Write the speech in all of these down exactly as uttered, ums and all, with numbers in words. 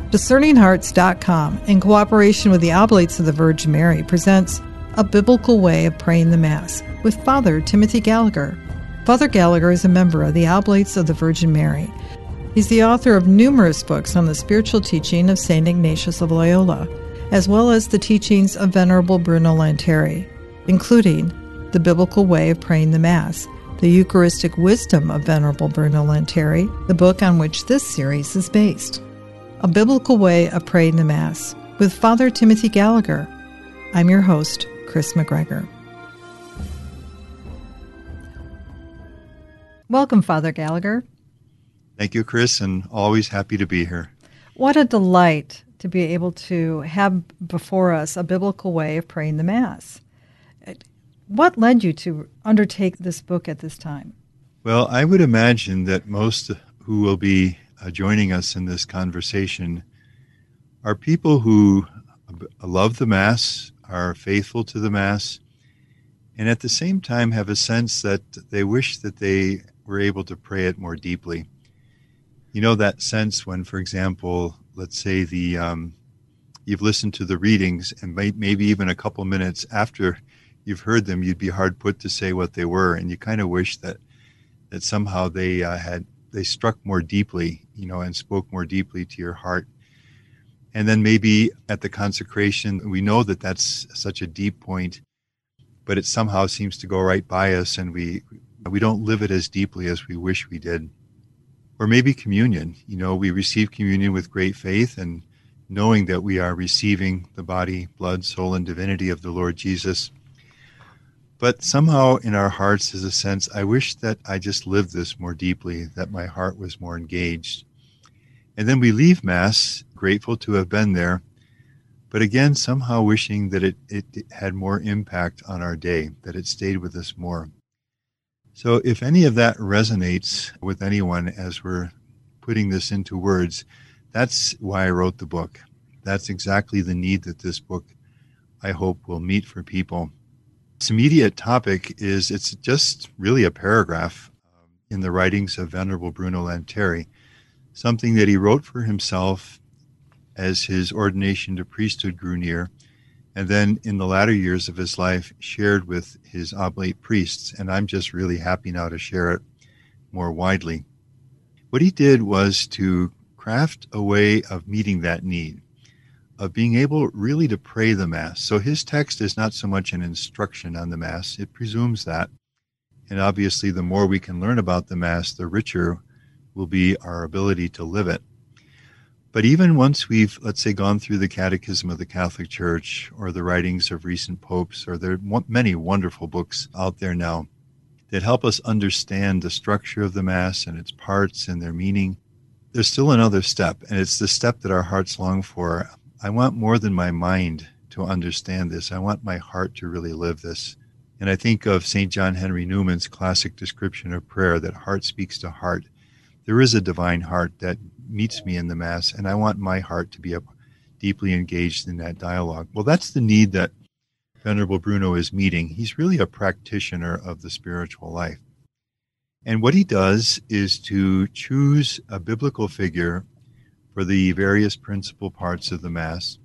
Discerning Hearts dot com, in cooperation with the Oblates of the Virgin Mary, presents A Biblical Way of Praying the Mass with Father Timothy Gallagher. Father Gallagher is a member of the Oblates of the Virgin Mary. He's the author of numerous books on the spiritual teaching of Saint Ignatius of Loyola, as well as the teachings of Venerable Bruno Lanteri, including The Biblical Way of Praying the Mass, The Eucharistic Wisdom of Venerable Bruno Lanteri, the book on which this series is based. A Biblical Way of Praying the Mass with Father Timothy Gallagher. I'm your host, Chris McGregor. Welcome, Father Gallagher. Thank you, Chris, and always happy to be here. What a delight to be able to have before us a biblical way of praying the Mass. What led you to undertake this book at this time? Well, I would imagine that most who will be uh, joining us in this conversation are people who love the Mass, are faithful to the Mass, and at the same time have a sense that they wish that they were able to pray it more deeply. You know, that sense when, for example, let's say the um, you've listened to the readings and may, maybe even a couple minutes after you've heard them, you'd be hard put to say what they were, and you kind of wish that that somehow they uh, had they struck more deeply, you know, and spoke more deeply to your heart. And then maybe at the consecration, we know that that's such a deep point, but it somehow seems to go right by us, and we we don't live it as deeply as we wish we did. Or maybe communion. You know, we receive communion with great faith and knowing that we are receiving the body, blood, soul, and divinity of the Lord Jesus. But somehow in our hearts is a sense, I wish that I just lived this more deeply, that my heart was more engaged. And then we leave Mass, grateful to have been there, but again, somehow wishing that it, it had more impact on our day, that it stayed with us more. So if any of that resonates with anyone as we're putting this into words, that's why I wrote the book. That's exactly the need that this book, I hope, will meet for people. Its immediate topic is, it's just really a paragraph in the writings of Venerable Bruno Lanteri, something that he wrote for himself as his ordination to priesthood grew near, and then in the latter years of his life shared with his oblate priests, and I'm just really happy now to share it more widely. What he did was to craft a way of meeting that need, of being able really to pray the Mass. So his text is not so much an instruction on the Mass, it presumes that. And obviously the more we can learn about the Mass, the richer will be our ability to live it. But even once we've, let's say, gone through the Catechism of the Catholic Church or the writings of recent popes, or there are many wonderful books out there now that help us understand the structure of the Mass and its parts and their meaning, there's still another step, and it's the step that our hearts long for. I want more than my mind to understand this. I want my heart to really live this. And I think of Saint John Henry Newman's classic description of prayer, that heart speaks to heart. There is a divine heart that meets me in the Mass, and I want my heart to be up, deeply engaged in that dialogue. Well, that's the need that Venerable Bruno is meeting. He's really a practitioner of the spiritual life. And what he does is to choose a biblical figure for the various principal parts of the Mass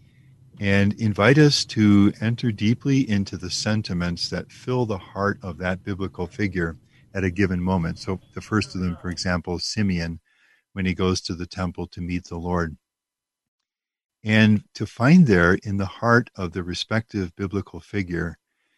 and invite us to enter deeply into the sentiments that fill the heart of that biblical figure at a given moment. So the first of them, for example, Simeon, when he goes to the temple to meet the Lord. And to find there in the heart of the respective biblical figure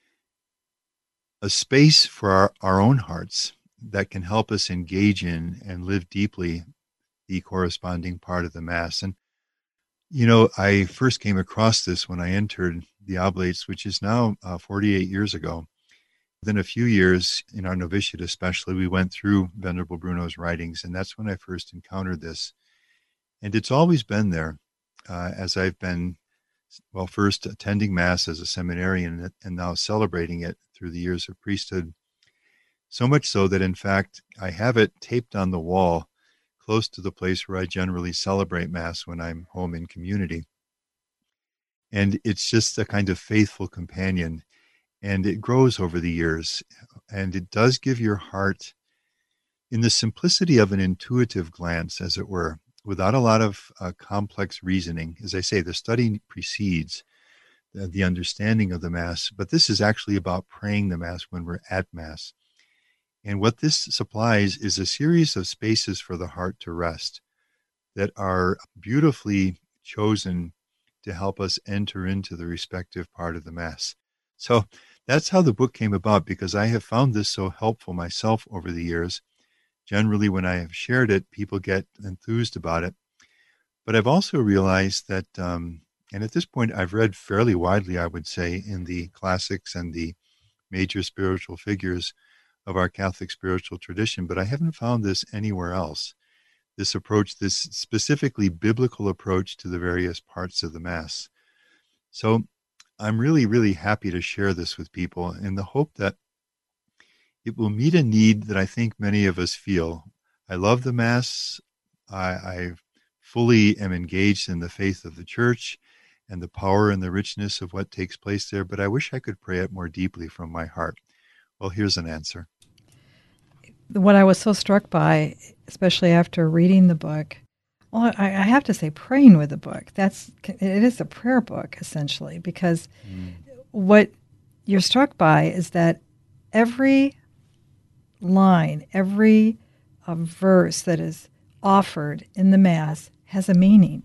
a space for our, our own hearts that can help us engage in and live deeply the corresponding part of the Mass. And, you know, I first came across this when I entered the Oblates, which is now uh, forty-eight years ago. Within a few years, in our novitiate especially, we went through Venerable Bruno's writings, and that's when I first encountered this. And it's always been there uh, as I've been, well, first attending Mass as a seminarian and now celebrating it through the years of priesthood. So much so that, in fact, I have it taped on the wall close to the place where I generally celebrate Mass when I'm home in community. And it's just a kind of faithful companion, and it grows over the years, and it does give your heart, in the simplicity of an intuitive glance, as it were, without a lot of uh, complex reasoning. As I say, the study precedes the, the understanding of the Mass, but this is actually about praying the Mass when we're at Mass. And what this supplies is a series of spaces for the heart to rest that are beautifully chosen to help us enter into the respective part of the Mass. So that's how the book came about, because I have found this so helpful myself over the years. Generally, when I have shared it, people get enthused about it. But I've also realized that, um, and at this point, I've read fairly widely, I would say, in the classics and the major spiritual figures of our Catholic spiritual tradition, but I haven't found this anywhere else. This approach, this specifically biblical approach to the various parts of the Mass. So I'm really, really happy to share this with people in the hope that it will meet a need that I think many of us feel. I love the Mass. I, I fully am engaged in the faith of the Church and the power and the richness of what takes place there, but I wish I could pray it more deeply from my heart. Well, here's an answer. What I was so struck by, especially after reading the book, well, I, I have to say, praying with the book, that's it is a prayer book, essentially, because mm. what you're struck by is that every line, every uh, verse that is offered in the Mass has a meaning.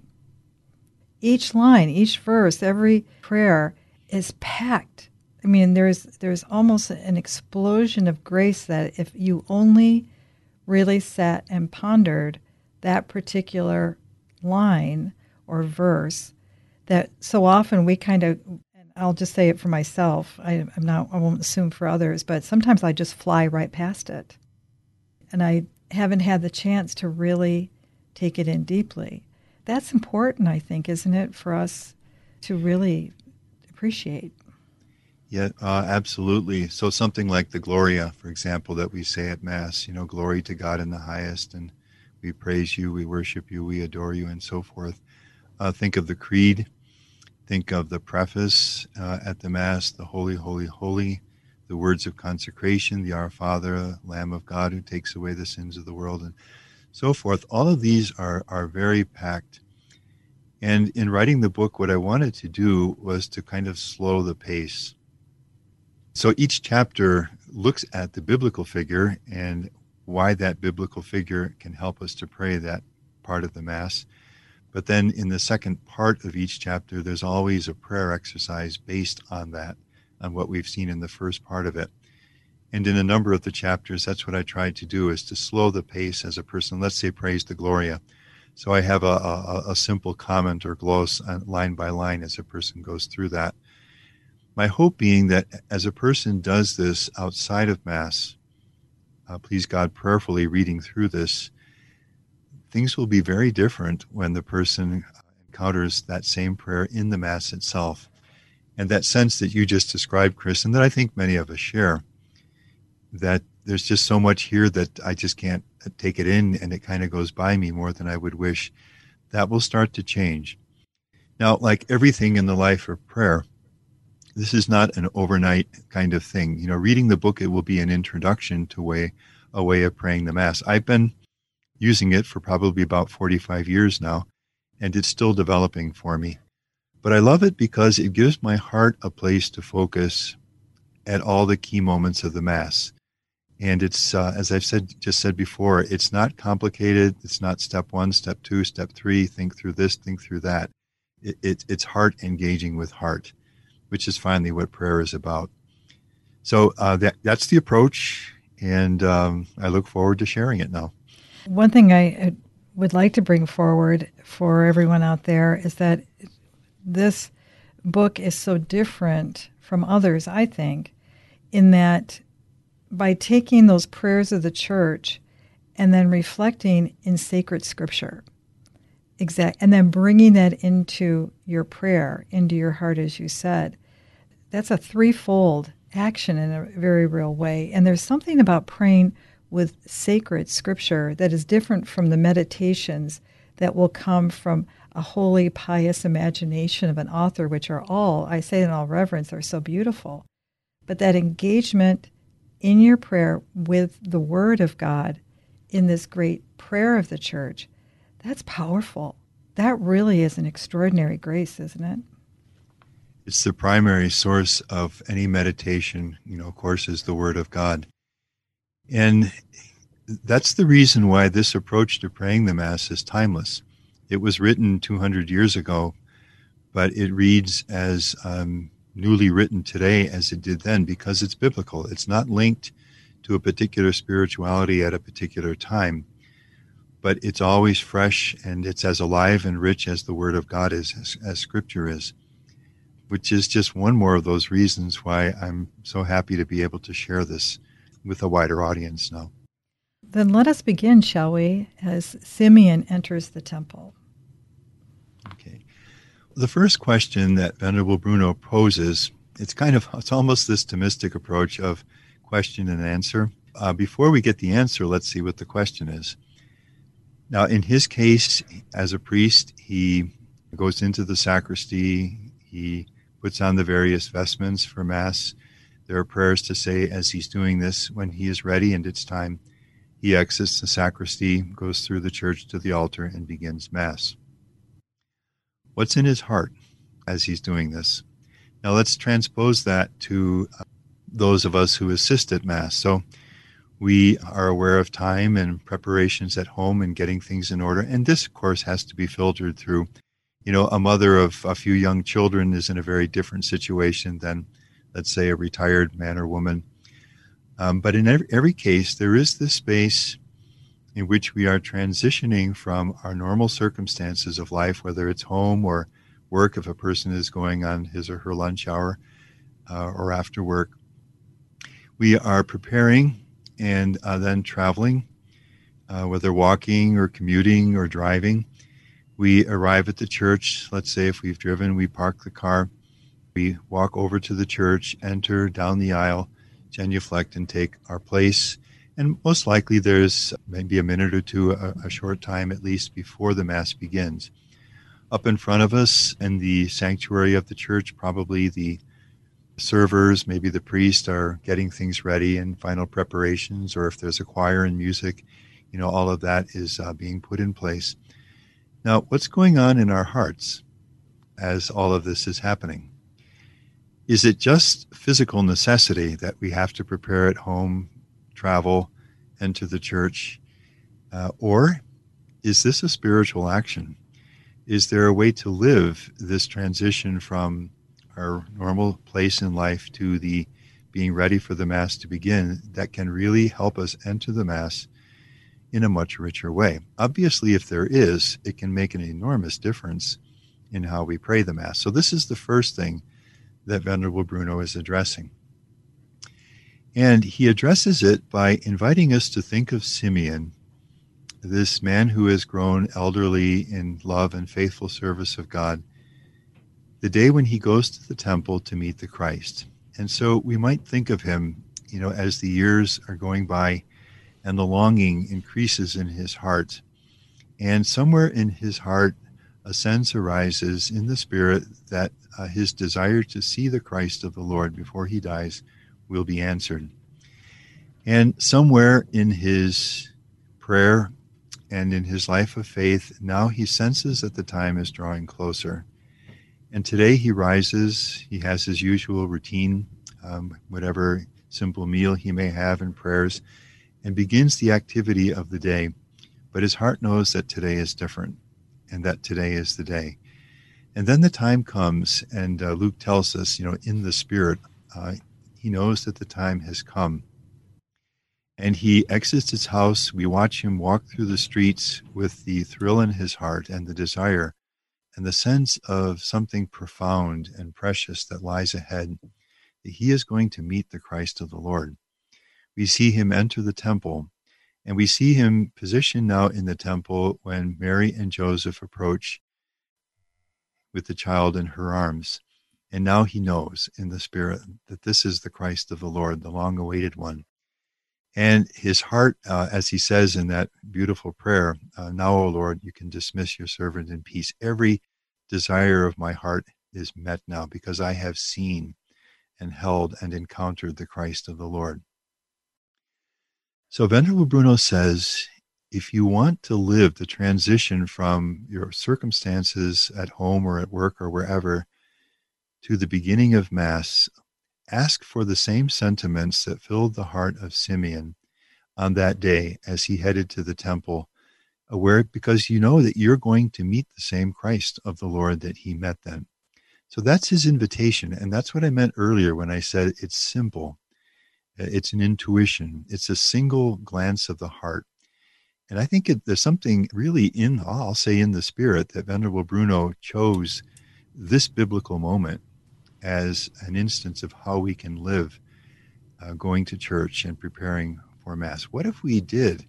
Each line, each verse, every prayer is packed. I mean, there's there's almost an explosion of grace that if you only really sat and pondered that particular line or verse, that so often we kind of, and I'll just say it for myself, I, I'm not, I won't assume for others, but sometimes I just fly right past it. And I haven't had the chance to really take it in deeply. That's important, I think, isn't it, for us to really appreciate. Yeah, uh, absolutely. So something like the Gloria, for example, that we say at Mass, you know, glory to God in the highest, and we praise you, we worship you, we adore you, and so forth. Uh, think of the Creed. Think of the preface uh, at the Mass, the Holy, Holy, Holy, the words of consecration, the Our Father, Lamb of God who takes away the sins of the world, and so forth. All of these are, are very packed. And in writing the book, what I wanted to do was to kind of slow the pace. So each chapter looks at the biblical figure and why that biblical figure can help us to pray that part of the Mass. But then in the second part of each chapter, there's always a prayer exercise based on that, on what we've seen in the first part of it. And in a number of the chapters, that's what I tried to do, is to slow the pace as a person, let's say, prays the Gloria. So I have a, a, a simple comment or gloss line by line as a person goes through that. My hope being that as a person does this outside of Mass, uh, please God, prayerfully reading through this, things will be very different when the person encounters that same prayer in the Mass itself. And that sense that you just described, Chris, and that I think many of us share, that there's just so much here that I just can't take it in, and it kind of goes by me more than I would wish, that will start to change. Now, like everything in the life of prayer, this is not an overnight kind of thing. You know, reading the book, it will be an introduction to way, a way of praying the Mass. I've been using it for probably about forty-five years now, and it's still developing for me. But I love it because it gives my heart a place to focus at all the key moments of the Mass. And it's, uh, as I've said, just said before, it's not complicated. It's not step one, step two, step three, think through this, think through that. It, it, it's heart engaging with heart, which is finally what prayer is about. So uh, that that's the approach, and um, I look forward to sharing it now. One thing I would like to bring forward for everyone out there is that this book is so different from others, I think, in that by taking those prayers of the Church and then reflecting in sacred Scripture, exact, and then bringing that into your prayer, into your heart, as you said, that's a threefold action in a very real way. And there's something about praying with sacred Scripture that is different from the meditations that will come from a holy, pious imagination of an author, which are all, I say in all reverence, are so beautiful. But that engagement in your prayer with the Word of God in this great prayer of the Church, That's powerful. That really is an extraordinary grace, isn't it? It's the primary source of any meditation, you know, of course, is the Word of God. And that's the reason why this approach to praying the Mass is timeless. It was written two hundred years ago, but it reads as um, newly written today as it did then because it's biblical. It's not linked to a particular spirituality at a particular time, but it's always fresh and it's as alive and rich as the Word of God is, as, as Scripture is, which is just one more of those reasons why I'm so happy to be able to share this with a wider audience now. Then let us begin, shall we, as Simeon enters the temple. Okay. The first question that Venerable Bruno poses, it's kind of, it's almost this Thomistic approach of question and answer. Uh, before we get the answer, let's see what the question is. Now, in his case, as a priest, he goes into the sacristy, he puts on the various vestments for Mass. There are prayers to say as he's doing this. When he is ready and it's time, he exits the sacristy, goes through the church to the altar, and begins Mass. What's in his heart as he's doing this? Now let's transpose that to uh, those of us who assist at Mass. So we are aware of time and preparations at home and getting things in order. And this, of course, has to be filtered through, you know, a mother of a few young children is in a very different situation than, let's say, a retired man or woman. Um, but in every, every case, there is this space in which we are transitioning from our normal circumstances of life, whether it's home or work, if a person is going on his or her lunch hour uh, or after work. We are preparing and uh, then traveling, uh, whether walking or commuting or driving. We arrive at the church. Let's say if we've driven, we park the car. We walk over to the church, enter down the aisle, genuflect, and take our place. And most likely there's maybe a minute or two, a, a short time at least, before the Mass begins. Up in front of us in the sanctuary of the church, probably the servers, maybe the priest are getting things ready and final preparations, or if there's a choir and music, you know, all of that is uh, being put in place. Now, what's going on in our hearts as all of this is happening? Is it just physical necessity that we have to prepare at home, travel, enter the church? Uh, or is this a spiritual action? Is there a way to live this transition from our normal place in life to the being ready for the Mass to begin that can really help us enter the Mass in a much richer way? Obviously, if there is, it can make an enormous difference in how we pray the Mass. So this is the first thing that Venerable Bruno is addressing. And he addresses it by inviting us to think of Simeon, this man who has grown elderly in love and faithful service of God, the day when he goes to the temple to meet the Christ. And so we might think of him, you know, as the years are going by and the longing increases in his heart. And somewhere in his heart, a sense arises in the Spirit that uh, his desire to see the Christ of the Lord before he dies will be answered. And somewhere in his prayer and in his life of faith, now he senses that the time is drawing closer. And today he rises, he has his usual routine, um, whatever simple meal he may have in prayers, and begins the activity of the day. But his heart knows that today is different and that today is the day. And then the time comes, and uh, Luke tells us, you know, in the Spirit, uh, he knows that the time has come. And he exits his house. We watch him walk through the streets with the thrill in his heart and the desire and the sense of something profound and precious that lies ahead, that he is going to meet the Christ of the Lord. We see him enter the temple, and we see him positioned now in the temple when Mary and Joseph approach with the child in her arms. And now he knows in the Spirit that this is the Christ of the Lord, the long-awaited one. And his heart, uh, as he says in that beautiful prayer, uh, now, O Lord, you can dismiss your servant in peace. Every desire of my heart is met now because I have seen and held and encountered the Christ of the Lord. So Venerable Bruno says, if you want to live the transition from your circumstances at home or at work or wherever to the beginning of Mass, ask for the same sentiments that filled the heart of Simeon on that day as he headed to the temple, aware because you know that you're going to meet the same Christ of the Lord that he met then. So that's his invitation, and that's what I meant earlier when I said it's simple. It's an intuition. It's a single glance of the heart. And I think it, there's something really in, I'll say in the spirit, that Venerable Bruno chose this biblical moment as an instance of how we can live uh, going to church and preparing for Mass. What if we did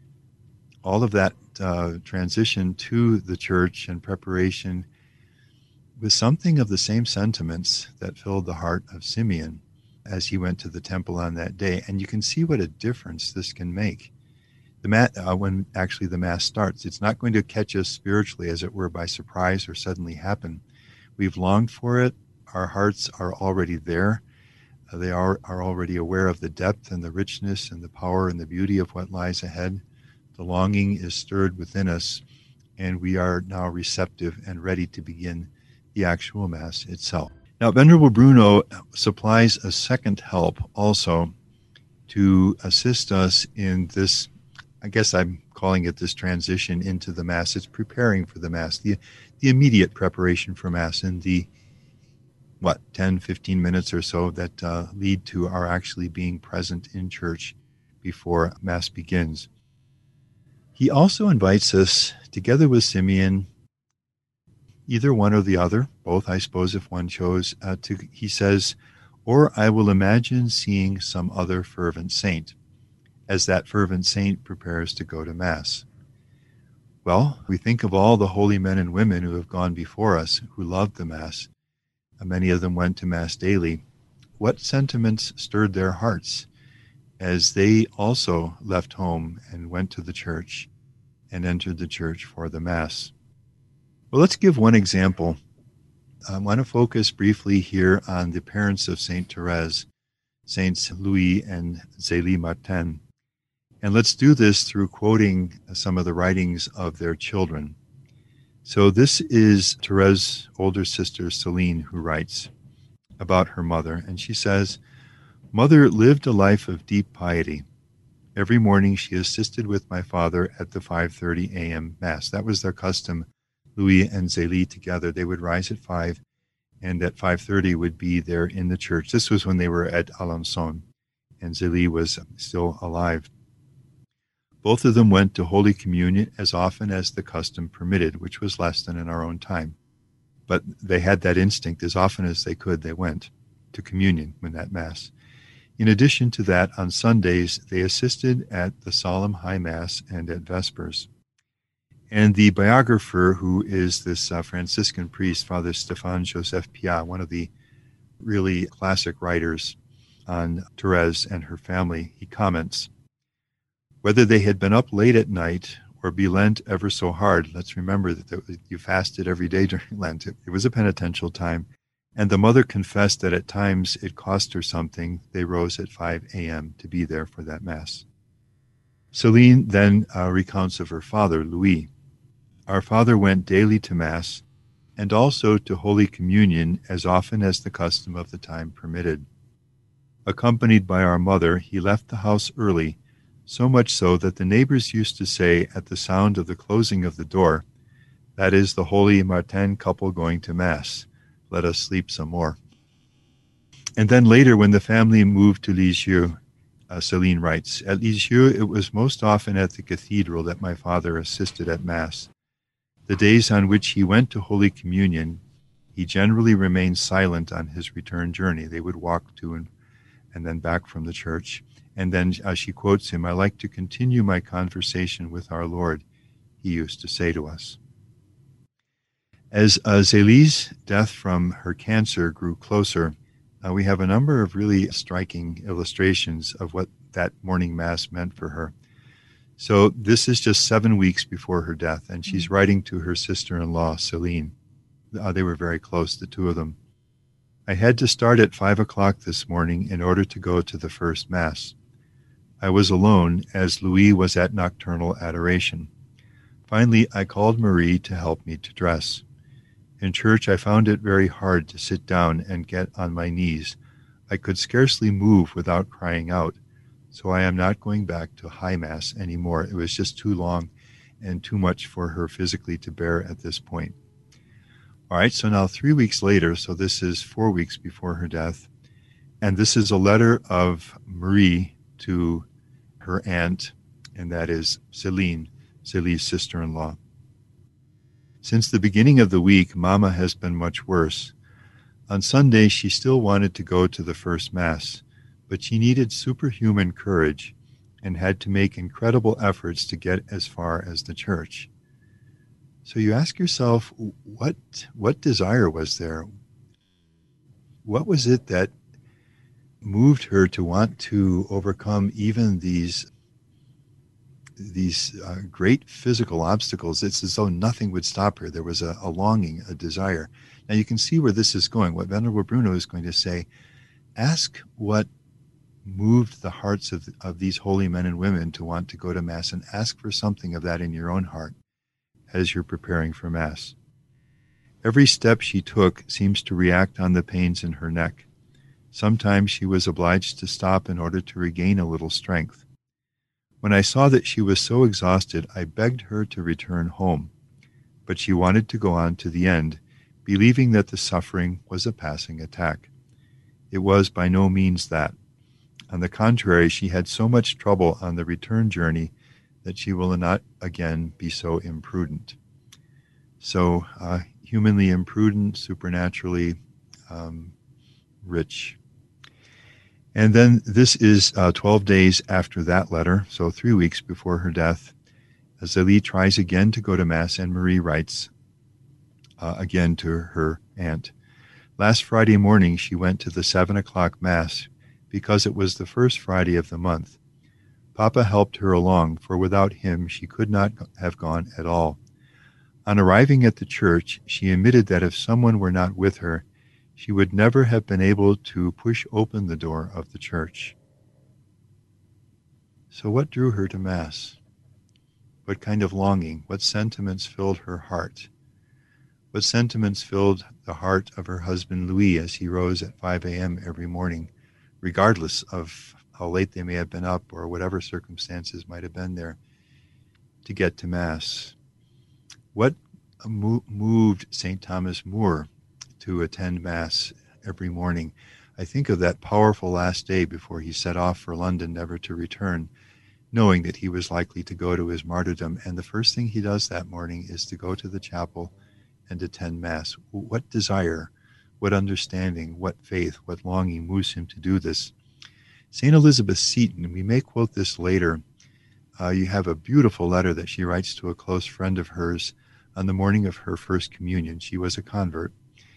all of that uh, transition to the church and preparation with something of the same sentiments that filled the heart of Simeon as he went to the temple on that day? And you can see what a difference this can make. The mat, uh, when actually the Mass starts, it's not going to catch us spiritually, as it were, by surprise or suddenly happen. We've longed for it. Our hearts are already there. Uh, they are, are already aware of the depth and the richness and the power and the beauty of what lies ahead. The longing is stirred within us, and we are now receptive and ready to begin the actual Mass itself. Now, Venerable Bruno supplies a second help also to assist us in this, I guess I'm calling it this transition into the Mass. It's preparing for the Mass, the, the immediate preparation for Mass in the, what, ten, fifteen minutes or so that uh, lead to our actually being present in church before Mass begins. He also invites us, together with Simeon, either one or the other, both, I suppose, if one chose, uh, to, he says, or I will imagine seeing some other fervent saint, as that fervent saint prepares to go to Mass. Well, we think of all the holy men and women who have gone before us, who loved the Mass. Many of them went to Mass daily. What sentiments stirred their hearts as they also left home and went to the church and entered the church for the Mass? Well, let's give one example. I want to focus briefly here on the parents of Saint Therese, Saints Louis and Zélie Martin. And let's do this through quoting some of the writings of their children. So this is Therese's older sister, Celine, who writes about her mother. And she says, "Mother lived a life of deep piety. Every morning she assisted with my father at the five thirty a.m. Mass." That was their custom, Louis and Zélie together. They would rise at five, and at five thirty would be there in the church. This was when they were at Alençon, and Zélie was still alive. Both of them went to Holy Communion as often as the custom permitted, which was less than in our own time. But they had that instinct. As often as they could, they went to communion when that Mass. In addition to that, on Sundays, they assisted at the Solemn High Mass and at Vespers. And the biographer, who is this uh, Franciscan priest, Father Stéphane Joseph Piat, one of the really classic writers on Therese and her family, he comments, "Whether they had been up late at night or be Lent ever so hard," let's remember that you fasted every day during Lent. It was a penitential time. And the mother confessed that at times it cost her something. They rose at five a.m. to be there for that Mass. Celine then uh, recounts of her father, Louis. "Our father went daily to Mass and also to Holy Communion as often as the custom of the time permitted. Accompanied by our mother, he left the house early, so much so that the neighbors used to say at the sound of the closing of the door, 'That is the holy Martin couple going to Mass. Let us sleep some more.'" And then later, when the family moved to Lisieux, uh, Celine writes, "At Lisieux, it was most often at the cathedral that my father assisted at Mass. The days on which he went to Holy Communion, he generally remained silent on his return journey." They would walk to and, and then back from the church. And then uh, she quotes him, "I like to continue my conversation with our Lord," he used to say to us. As uh, Zélie's death from her cancer grew closer, uh, we have a number of really striking illustrations of what that morning Mass meant for her. So this is just seven weeks before her death, and she's writing to her sister-in-law, Celine. Uh, they were very close, the two of them. "I had to start at five o'clock this morning in order to go to the first Mass. I was alone, as Louis was at nocturnal adoration. Finally, I called Marie to help me to dress. In church, I found it very hard to sit down and get on my knees. I could scarcely move without crying out, so I am not going back to High Mass anymore. It was just too long and too much for her physically to bear at this point. All right, so now three weeks later, so this is four weeks before her death, and this is a letter of Marie to her aunt, and that is Celine, Celine's sister-in-law. Since the beginning of the week, Mama has been much worse. On Sunday, she still wanted to go to the first Mass, but she needed superhuman courage and had to make incredible efforts to get as far as the church. So you ask yourself, what what desire was there? What was it that moved her to want to overcome even these these uh, great physical obstacles? It's as though nothing would stop her. There was a, a longing, a desire. Now you can see where this is going. What Venerable Bruno is going to say, ask what moved the hearts of, of these holy men and women to want to go to Mass, and ask for something of that in your own heart as you're preparing for Mass. Every step she took seems to react on the pains in her neck. Sometimes she was obliged to stop in order to regain a little strength. When I saw that she was so exhausted, I begged her to return home, but she wanted to go on to the end, believing that the suffering was a passing attack. It was by no means that. On the contrary, she had so much trouble on the return journey that she will not again be so imprudent. So, uh, humanly imprudent, supernaturally um, rich. And then this is uh, twelve days after that letter, so three weeks before her death. Zélie tries again to go to Mass, and Marie writes uh, again to her aunt. Last Friday morning, she went to the seven o'clock Mass because it was the first Friday of the month. Papa helped her along, for without him she could not have gone at all. On arriving at the church, she admitted that if someone were not with her, she would never have been able to push open the door of the church. So what drew her to Mass? What kind of longing, what sentiments filled her heart? What sentiments filled the heart of her husband Louis as he rose at five a.m. every morning, regardless of how late they may have been up or whatever circumstances might have been there, to get to Mass? What moved Saint Thomas More to attend Mass every morning? I think of that powerful last day before he set off for London, never to return, knowing that he was likely to go to his martyrdom. And the first thing he does that morning is to go to the chapel and attend Mass. What desire, what understanding, what faith, what longing moves him to do this? Saint Elizabeth Seton, we may quote this later. Uh, you have a beautiful letter that she writes to a close friend of hers on the morning of her first communion. She was a convert.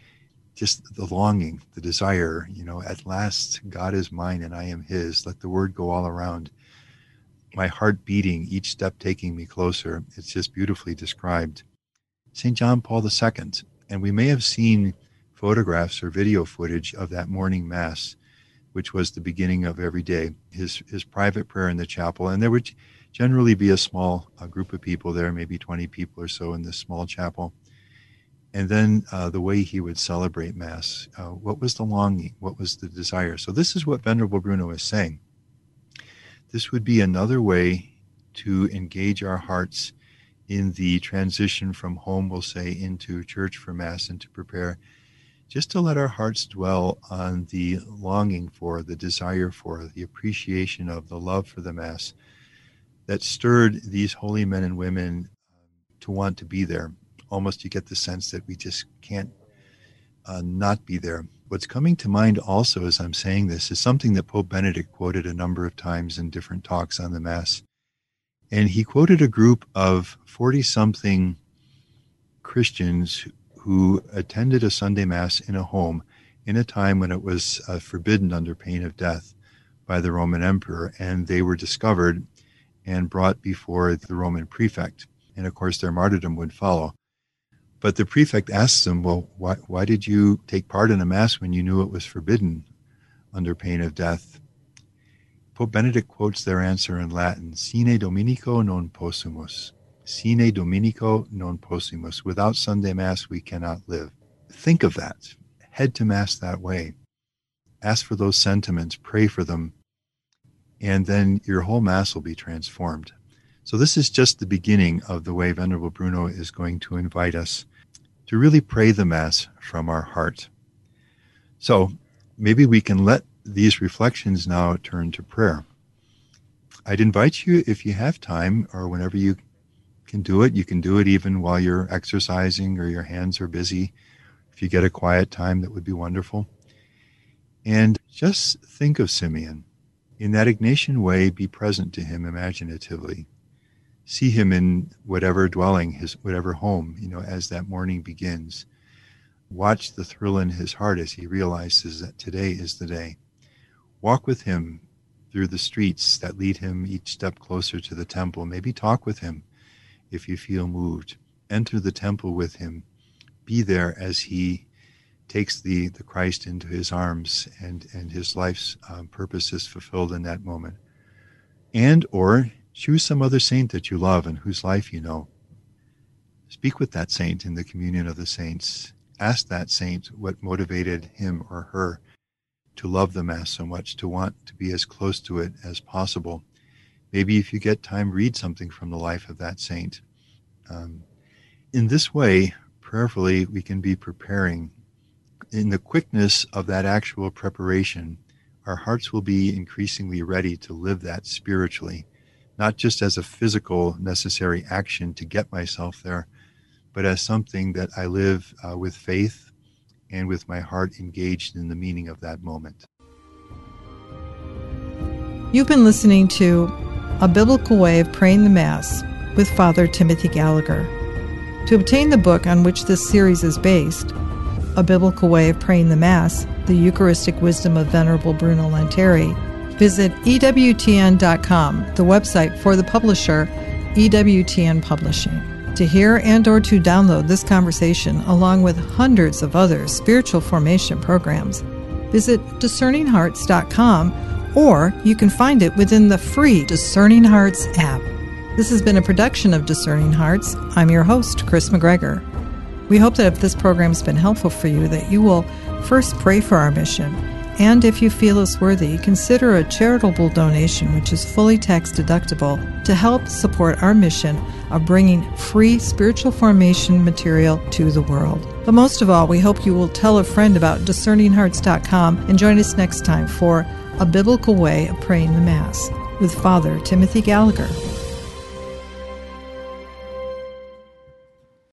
Just the longing, the desire, you know, at last God is mine and I am his. Let the word go all around. My heart beating, each step taking me closer. It's just beautifully described. Saint John Paul the Second, and we may have seen photographs or video footage of that morning Mass, which was the beginning of every day, his his private prayer in the chapel. And there would generally be a small uh, group of people there, maybe twenty people or so in this small chapel. And then uh, the way he would celebrate Mass, uh, what was the longing, what was the desire? So this is what Venerable Bruno is saying. This would be another way to engage our hearts in the transition from home, we'll say, into church for Mass and to prepare, just to let our hearts dwell on the longing for, the desire for, the appreciation of, the love for the Mass that stirred these holy men and women to want to be there. Almost you get the sense that we just can't uh, not be there. What's coming to mind also as I'm saying this is something that Pope Benedict quoted a number of times in different talks on the Mass. And he quoted a group of forty-something Christians who attended a Sunday Mass in a home in a time when it was uh, forbidden under pain of death by the Roman Emperor. And they were discovered and brought before the Roman prefect. And of course, their martyrdom would follow. But the prefect asks them, well, why, why did you take part in a Mass when you knew it was forbidden under pain of death? Pope Benedict quotes their answer in Latin, Sine Dominico non possumus. Sine Dominico non possumus. Without Sunday Mass, we cannot live. Think of that. Head to Mass that way. Ask for those sentiments, pray for them, and then your whole Mass will be transformed. So this is just the beginning of the way Venerable Bruno is going to invite us to really pray the Mass from our heart. So maybe we can let these reflections now turn to prayer. I'd invite you, if you have time or whenever you can do it, you can do it even while you're exercising or your hands are busy. If you get a quiet time, that would be wonderful. And just think of Simeon. In that Ignatian way, be present to him imaginatively. See him in whatever dwelling, his whatever home, you know, as that morning begins. Watch the thrill in his heart as he realizes that today is the day. Walk with him through the streets that lead him each step closer to the temple. Maybe talk with him if you feel moved. Enter the temple with him. Be there as he takes the, the Christ into his arms and, and his life's um, purpose is fulfilled in that moment. And or choose some other saint that you love and whose life you know. Speak with that saint in the communion of the saints. Ask that saint what motivated him or her to love the Mass so much, to want to be as close to it as possible. Maybe if you get time, read something from the life of that saint. Um, in this way, prayerfully, we can be preparing. In the quickness of that actual preparation, our hearts will be increasingly ready to live that spiritually, not just as a physical necessary action to get myself there, but as something that I live uh, with faith and with my heart engaged in the meaning of that moment. You've been listening to A Biblical Way of Praying the Mass with Father Timothy Gallagher. To obtain the book on which this series is based, A Biblical Way of Praying the Mass, The Eucharistic Wisdom of Venerable Bruno Lanteri, visit E W T N dot com, the website for the publisher, E W T N Publishing. To hear and or to download this conversation, along with hundreds of other spiritual formation programs, visit discerning hearts dot com, or you can find it within the free Discerning Hearts app. This has been a production of Discerning Hearts. I'm your host, Chris McGregor. We hope that if this program has been helpful for you, that you will first pray for our mission, and if you feel us worthy, consider a charitable donation, which is fully tax deductible, to help support our mission of bringing free spiritual formation material to the world. But most of all, we hope you will tell a friend about discerning hearts dot com and join us next time for A Biblical Way of Praying the Mass with Father Timothy Gallagher.